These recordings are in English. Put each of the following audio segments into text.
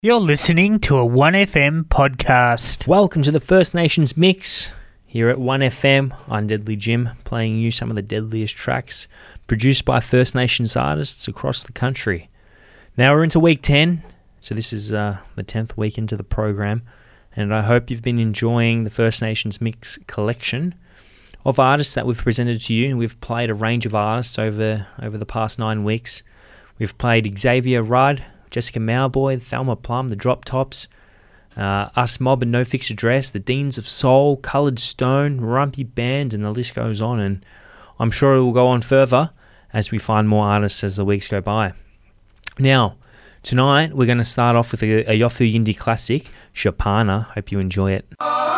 You're listening to a 1FM podcast. Welcome to the First Nations Mix here at 1FM. I'm Deadly Jim, playing you some of the deadliest tracks produced by First Nations artists across the country. Now we're into week 10, so this is the 10th week into the program, and I hope you've been enjoying the First Nations Mix collection of artists that we've presented to you. We've played a range of artists over the past 9 weeks. We've played Xavier Rudd, Jessica Mauboy, Thelma Plum, the Drop Tops, Us Mob and No Fixed Address, the Deans of Soul, Coloured Stone, Rumpy Band, and the list goes on. And I'm sure it will go on further as we find more artists as the weeks go by. Now, tonight we're going to start off with a Yothu Yindi classic, Shapana. Hope you enjoy it.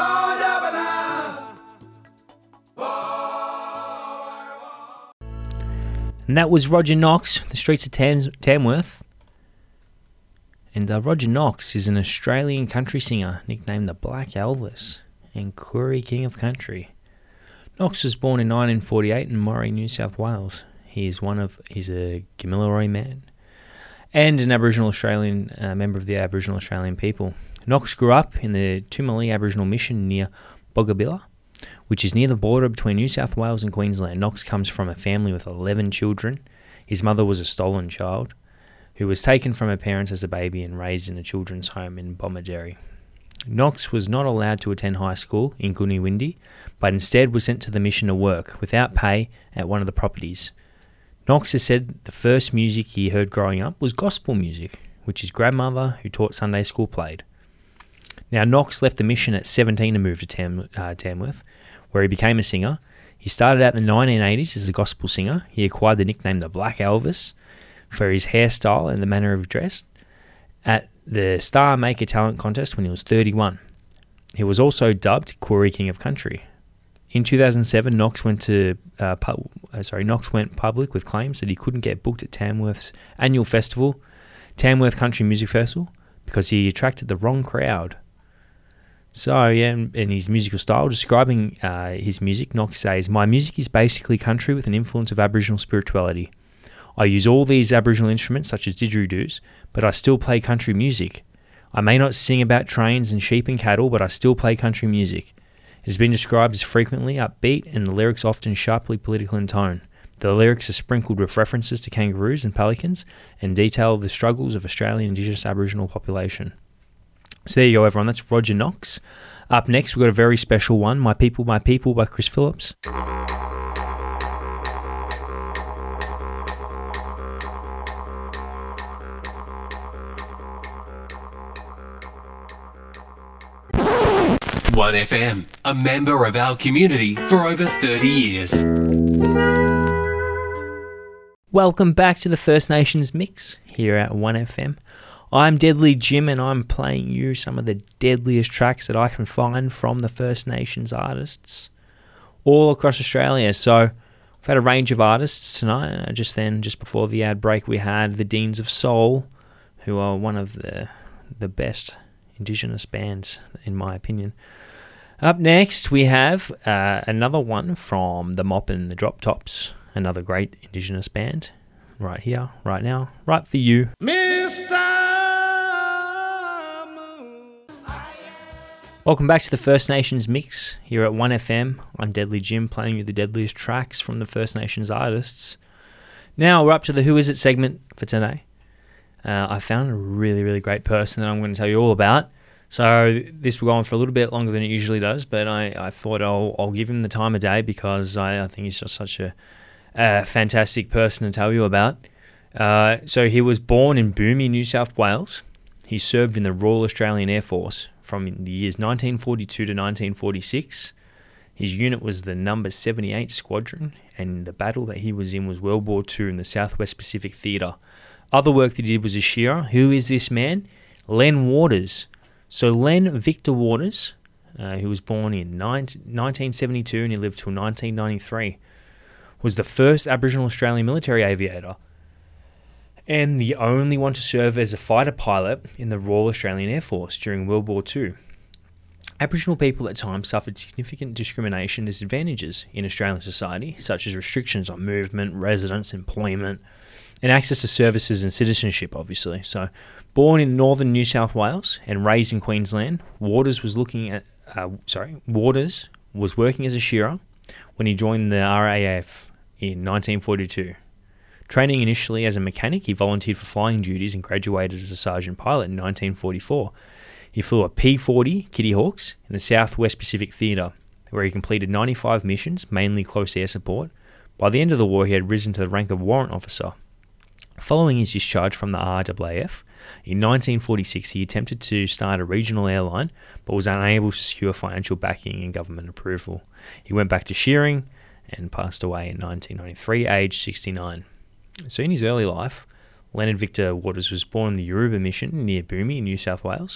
And that was Roger Knox, The Streets of Tamworth. And Roger Knox is an Australian country singer nicknamed the Black Elvis and Koori King of Country. Knox was born in 1948 in Moree, New South Wales. He's a Gamilaroi man and an Aboriginal Australian member of the Aboriginal Australian people. Knox grew up in the Toomelee Aboriginal Mission near Bogabilla, which is near the border between New South Wales and Queensland. Knox comes from a family with 11 children. His mother was a stolen child who was taken from her parents as a baby and raised in a children's home in Bomaderry. Knox was not allowed to attend high school in Goondiwindi, but instead was sent to the mission to work without pay at one of the properties. Knox has said the first music he heard growing up was gospel music, which his grandmother, who taught Sunday school, played. Now, Knox left the mission at 17 to move to Tamworth, where he became a singer. He started out in the 1980s as a gospel singer. He acquired the nickname the Black Elvis for his hairstyle and the manner of dress at the Star Maker Talent Contest when he was 31. He was also dubbed Koori King of Country. In 2007, Knox went public with claims that he couldn't get booked at Tamworth's annual festival, Tamworth Country Music Festival, because he attracted the wrong crowd. So, in his musical style, describing his music, Knox says, "My music is basically country with an influence of Aboriginal spirituality. I use all these Aboriginal instruments such as didgeridoos, but I still play country music. I may not sing about trains and sheep and cattle, but I still play country music. It has been described as frequently upbeat and the lyrics often sharply political in tone. The lyrics are sprinkled with references to kangaroos and pelicans and detail the struggles of Australian Indigenous Aboriginal population." So there you go, everyone. That's Roger Knox. Up next, we've got a very special one, My People by Chris Phillips. One FM, a member of our community for over 30 years. Welcome back to the First Nations Mix here at 1FM. I'm Deadly Jim and I'm playing you some of the deadliest tracks that I can find from the First Nations artists all across Australia. So we've had a range of artists tonight. Just before the ad break, we had the Deans of Soul, who are one of the best Indigenous bands, in my opinion. Up next, we have another one from the Mop and the Drop Tops, another great Indigenous band, right here, right now, right for you. Welcome back to the First Nations Mix here at 1FM. I'm Deadly Jim, playing you the deadliest tracks from the First Nations artists. Now we're up to the Who Is It segment for today. I found a really, really great person that I'm going to tell you all about. So this will go on for a little bit longer than it usually does, but I thought I'll give him the time of day because I think he's just such a fantastic person to tell you about. So he was born in Boomie, New South Wales. He served in the Royal Australian Air Force from the years 1942 to 1946. His unit was the number 78 Squadron, and the battle that he was in was World War II in the Southwest Pacific Theatre. Other work that he did was as shearer. Who is this man? Len Waters. So Len Victor Waters, who was born in 1972 and he lived till 1993, was the first Aboriginal Australian military aviator and the only one to serve as a fighter pilot in the Royal Australian Air Force during World War II. Aboriginal people at times suffered significant discrimination and disadvantages in Australian society, such as restrictions on movement, residence, employment, and access to services and citizenship, obviously. So, born in northern New South Wales and raised in Queensland, Waters was working as a shearer when he joined the RAF in 1942. Training initially as a mechanic, he volunteered for flying duties and graduated as a sergeant pilot in 1944. He flew a P-40 Kitty Hawks in the South West Pacific Theatre, where he completed 95 missions, mainly close air support. By the end of the war, he had risen to the rank of warrant officer. Following his discharge from the RAF, in 1946 he attempted to start a regional airline, but was unable to secure financial backing and government approval. He went back to shearing and passed away in 1993, aged 69. So in his early life, Leonard Victor Waters was born in the Yoruba Mission near Boomy in New South Wales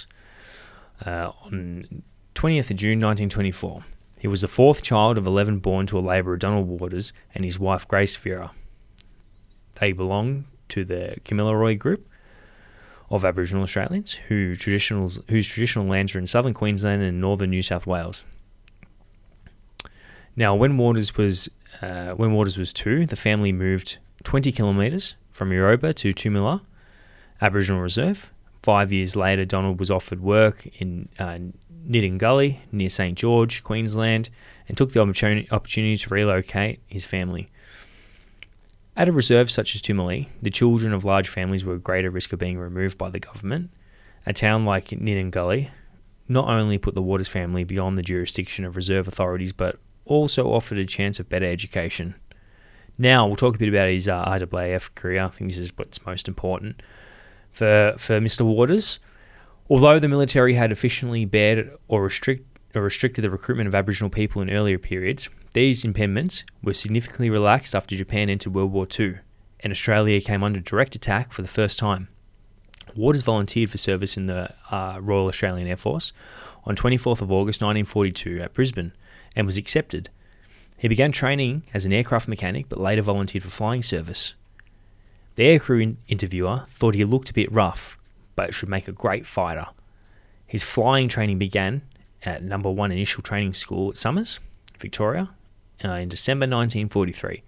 on 20th of June 1924. He was the fourth child of 11 born to a labourer, Donald Waters, and his wife, Grace Vera. They belong to the Kamilaroi group of Aboriginal Australians whose traditional lands are in southern Queensland and northern New South Wales. Now, when Waters was 2, the family moved 20 kilometres from Euroba to Tumula Aboriginal Reserve. 5 years later, Donald was offered work in Knitting Gully near St George, Queensland, and took the opportunity to relocate his family. At a reserve such as Tumuli, the children of large families were at greater risk of being removed by the government. A town like Knitting Gully not only put the Waters family beyond the jurisdiction of reserve authorities, but also offered a chance of better education. Now, we'll talk a bit about his RAF career. I think this is what's most important for Mr. Waters. Although the military had efficiently barred or restricted the recruitment of Aboriginal people in earlier periods, these impediments were significantly relaxed after Japan entered World War II, and Australia came under direct attack for the first time. Waters volunteered for service in the Royal Australian Air Force on 24th of August 1942 at Brisbane, and was accepted. He began training as an aircraft mechanic, but later volunteered for flying service. The aircrew interviewer thought he looked a bit rough, but should make a great fighter. His flying training began at No. 1 Initial Training School at Summers, Victoria, in December 1943.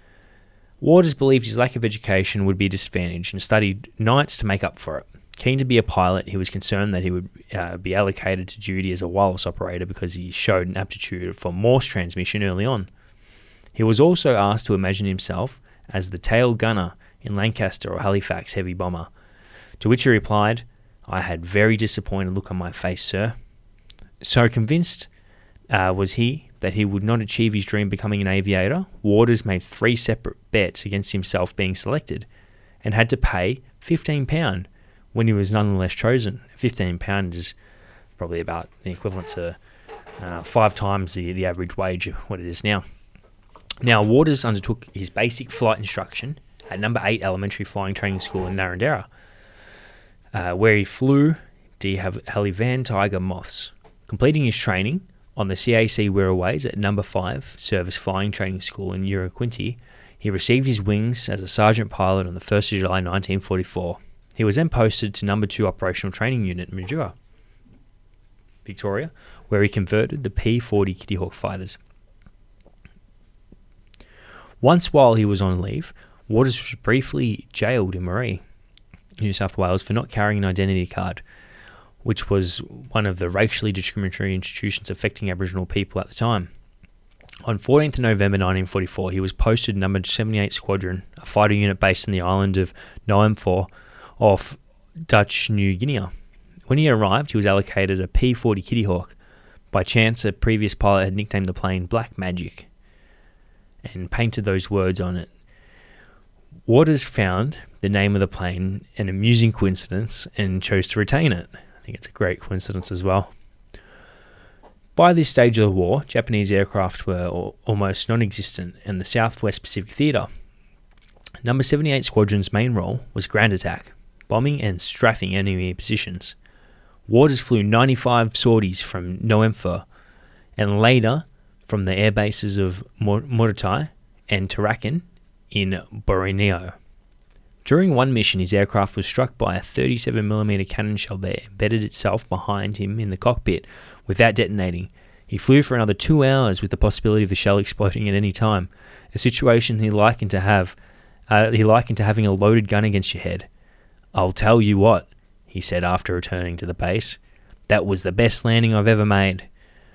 Waters believed his lack of education would be a disadvantage and studied nights to make up for it. Keen to be a pilot, he was concerned that he would be allocated to duty as a wireless operator because he showed an aptitude for Morse transmission early on. He was also asked to imagine himself as the tail gunner in Lancaster or Halifax heavy bomber, to which he replied, "I had very disappointed look on my face, sir." So convinced was he that he would not achieve his dream becoming an aviator, Waters made 3 separate bets against himself being selected and had to pay £15 when he was nonetheless chosen. £15 is probably about the equivalent to 5 times the average wage of what it is now. Now, Waters undertook his basic flight instruction at No. 8 Elementary Flying Training School in Narrandera, where he flew de Havilland Tiger Moths, completing his training on the CAC Wirraways at No. 5 Service Flying Training School in Uranquinty. He received his wings as a sergeant pilot on the 1st of July 1944. He was then posted to No. 2 Operational Training Unit in Mildura, Victoria, where he converted the P-40 Kitty Hawk fighters. Once while he was on leave, Waters was briefly jailed in Maree, New South Wales, for not carrying an identity card, which was one of the racially discriminatory institutions affecting Aboriginal people at the time. On 14th of November 1944, he was posted to No. 78 Squadron, a fighter unit based on the island of Noem off Dutch New Guinea. When he arrived, he was allocated a P-40 Kitty Hawk. By chance, a previous pilot had nicknamed the plane Black Magic and painted those words on it. Waters found the name of the plane an amusing coincidence and chose to retain it. I think it's a great coincidence as well. By this stage of the war, Japanese aircraft were almost non-existent in the South West Pacific Theatre. No. 78 Squadron's main role was ground attack, bombing and strafing enemy positions. Waters flew 95 sorties from Noemfa and later from the air bases of Morotai and Tarakan in Borneo. During one mission, his aircraft was struck by a 37mm cannon shell that embedded itself behind him in the cockpit without detonating. He flew for another 2 hours with the possibility of the shell exploding at any time, a situation he likened to have he likened to having a loaded gun against your head. "I'll tell you what," he said after returning to the base, "that was the best landing I've ever made."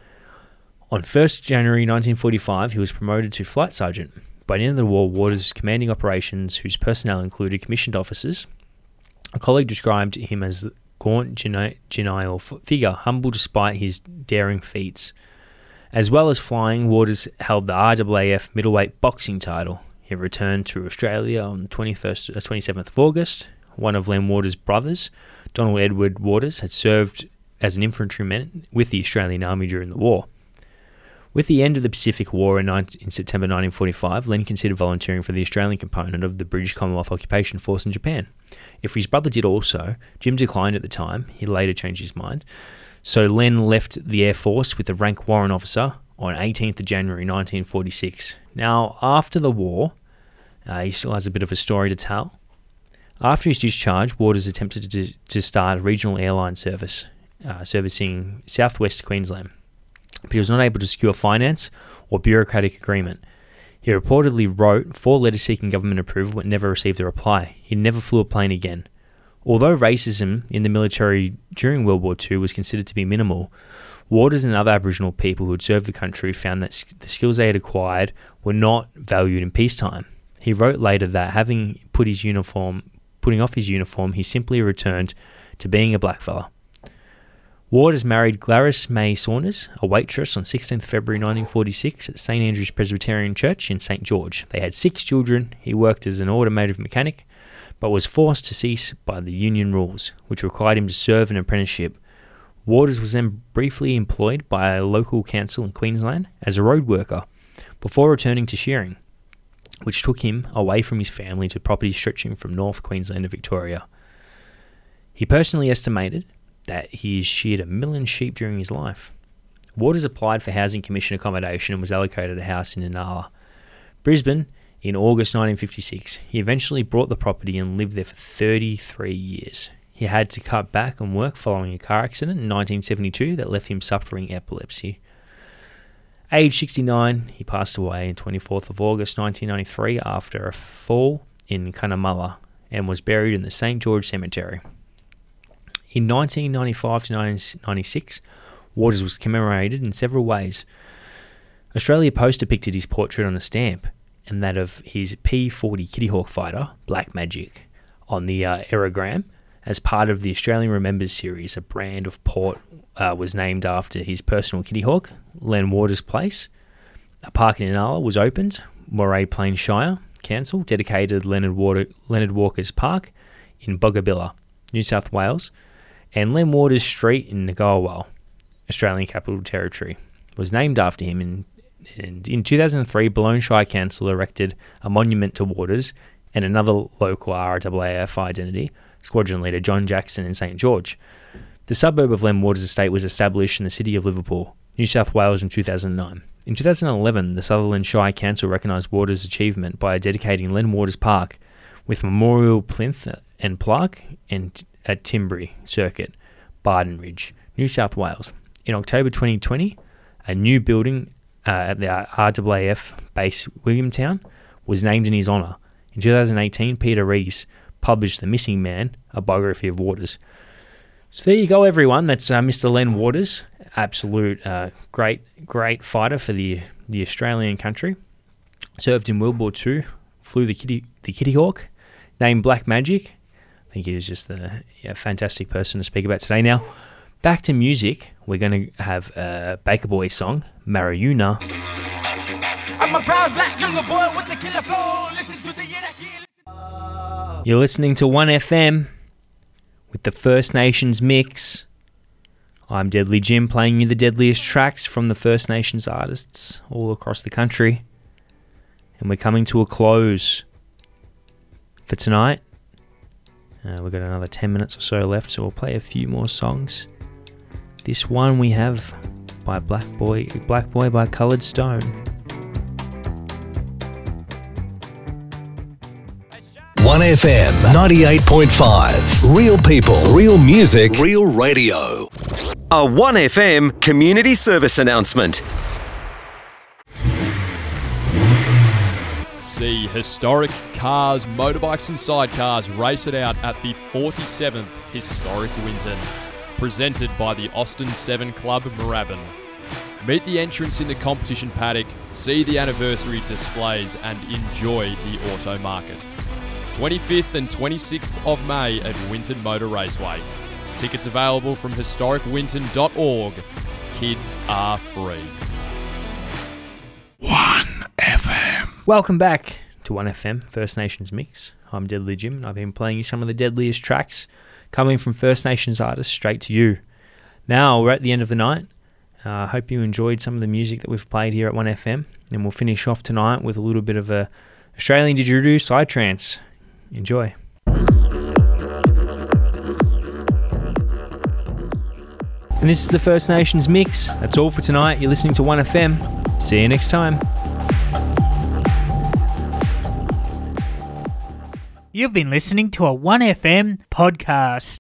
On 1st January 1945, he was promoted to flight sergeant. By the end of the war, Waters was commanding operations whose personnel included commissioned officers. A colleague described him as a gaunt, genial figure, humble despite his daring feats. As well as flying, Waters held the RAAF middleweight boxing title. He returned to Australia on the 27th of August. One of Len Waters' brothers, Donald Edward Waters, had served as an infantryman with the Australian Army during the war. With the end of the Pacific War in September 1945, Len considered volunteering for the Australian component of the British Commonwealth Occupation Force in Japan. If his brother did also, Jim declined at the time. He later changed his mind. So Len left the Air Force with the rank warrant officer on 18th of January 1946. Now, after the war, he still has a bit of a story to tell. After his discharge, Waters attempted to start a regional airline service, servicing southwest Queensland, but he was not able to secure finance or bureaucratic agreement. He reportedly wrote 4 letters seeking government approval but never received a reply. He never flew a plane again. Although racism in the military during World War II was considered to be minimal, Waters and other Aboriginal people who had served the country found that the skills they had acquired were not valued in peacetime. He wrote later that having putting off his uniform, he simply returned to being a blackfella. Waters married Gladys May Saunders, a waitress, on 16th February 1946 at St Andrew's Presbyterian Church in St George. They had 6 children. He worked as an automotive mechanic, but was forced to cease by the union rules, which required him to serve an apprenticeship. Waters was then briefly employed by a local council in Queensland as a road worker, before returning to shearing, which took him away from his family to properties stretching from North Queensland to Victoria. He personally estimated that he sheared 1 million sheep during his life. Waters applied for Housing Commission accommodation and was allocated a house in Inala, Brisbane, in August 1956. He eventually bought the property and lived there for 33 years. He had to cut back on work following a car accident in 1972 that left him suffering epilepsy. Aged 69, he passed away on 24th of August 1993 after a fall in Cunnamulla and was buried in the St George Cemetery. In 1995 to 1996, Waters was commemorated in several ways. Australia Post depicted his portrait on a stamp and that of his P-40 Kitty Hawk fighter, Black Magic, on the aerogram. As part of the Australian Remembers series, a brand of port was named after his personal Kitty Hawk, Len Waters Place. A park in Inala was opened, Moray Plains Shire Council dedicated Leonard Walker's Park in Bogabilla, New South Wales, and Len Waters Street in Ngawawal, Australian Capital Territory, was named after him. And in 2003, Balonne Shire Council erected a monument to Waters and another local RAAF identity, Squadron Leader John Jackson in St George. The suburb of Len Waters Estate was established in the city of Liverpool, New South Wales in 2009. In 2011, the Sutherland Shire Council recognised Waters' achievement by dedicating Len Waters Park with memorial plinth and plaque at Timbry Circuit, Barden Ridge, New South Wales. In October 2020, a new building at the RAAF base Williamtown was named in his honour. In 2018, Peter Rees published The Missing Man, a biography of Waters. So there you go, everyone. That's Mr. Len Waters, absolute great fighter for the Australian country. Served in World War II, flew the Kitty Hawk, named Black Magic. I think he was just a fantastic person to speak about today. Now, back to music. We're going to have a Baker Boys song, Mariuna. I'm a proud black younger boy with the killer flow. Listen to the You're listening to 1FM with the First Nations mix. I'm Deadly Jim, playing you the deadliest tracks from the First Nations artists all across the country. And we're coming to a close for tonight. We've got another 10 minutes or so left, so we'll play a few more songs. This one we have by Black Boy by Coloured Stone. 1FM 98.5. Real people, real music, real radio. A 1FM community service announcement. See historic cars, motorbikes and sidecars race it out at the 47th Historic Winton, presented by the Austin 7 Club Moorabbin. Meet the entrants in the competition paddock, see the anniversary displays and enjoy the auto market. 25th and 26th of May at Winton Motor Raceway. Tickets available from historicwinton.org. Kids are free. 1FM. Welcome back to 1FM First Nations Mix. I'm Deadly Jim and I've been playing you some of the deadliest tracks coming from First Nations artists straight to you. Now we're at the end of the night. I hope you enjoyed some of the music that we've played here at 1FM, and we'll finish off tonight with a little bit of a Australian didgeridoo psytrance. Enjoy. And this is the First Nations Mix. That's all for tonight. You're listening to 1FM. See you next time. You've been listening to a 1FM podcast.